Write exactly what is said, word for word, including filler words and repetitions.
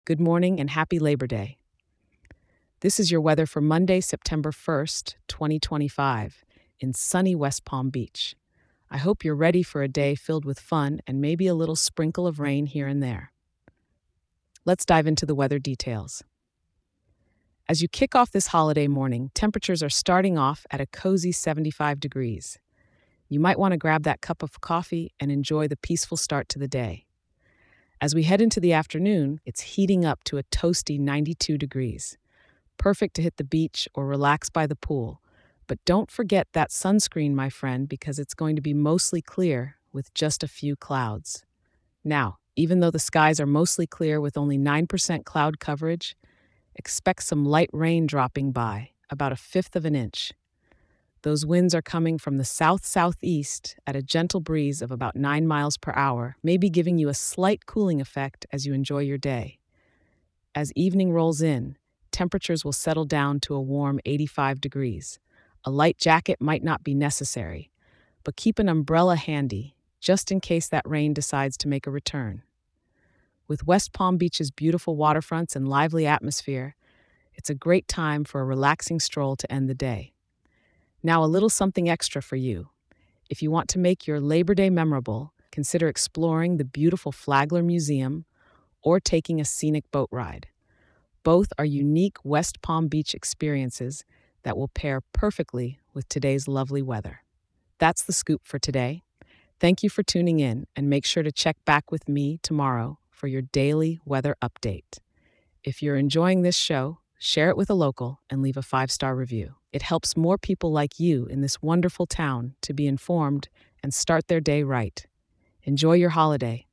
Good morning and happy Labor Day. This is your weather for Monday, September first, twenty twenty-five, in sunny West Palm Beach. I hope you're ready for a day filled with fun and maybe a little sprinkle of rain here and there. Let's dive into the weather details. As you kick off this holiday morning, temperatures are starting off at a cozy seventy-five degrees. You might want to grab that cup of coffee and enjoy the peaceful start to the day. As we head into the afternoon, it's heating up to a toasty ninety-two degrees. Perfect to hit the beach or relax by the pool. But don't forget that sunscreen, my friend, because it's going to be mostly clear with just a few clouds. Now, even though the skies are mostly clear with only nine percent cloud coverage, expect some light rain dropping by, about a fifth of an inch. Those winds are coming from the south-southeast at a gentle breeze of about nine miles per hour, maybe giving you a slight cooling effect as you enjoy your day. As evening rolls in, temperatures will settle down to a warm eighty-five degrees. A light jacket might not be necessary, but keep an umbrella handy, just in case that rain decides to make a return. With West Palm Beach's beautiful waterfronts and lively atmosphere, it's a great time for a relaxing stroll to end the day. Now, a little something extra for you. If you want to make your Labor Day memorable, consider exploring the beautiful Flagler Museum or taking a scenic boat ride. Both are unique West Palm Beach experiences that will pair perfectly with today's lovely weather. That's the scoop for today. Thank you for tuning in, and make sure to check back with me tomorrow for your daily weather update. If you're enjoying this show, share it with a local and leave a five-star review. It helps more people like you in this wonderful town to be informed and start their day right. Enjoy your holiday.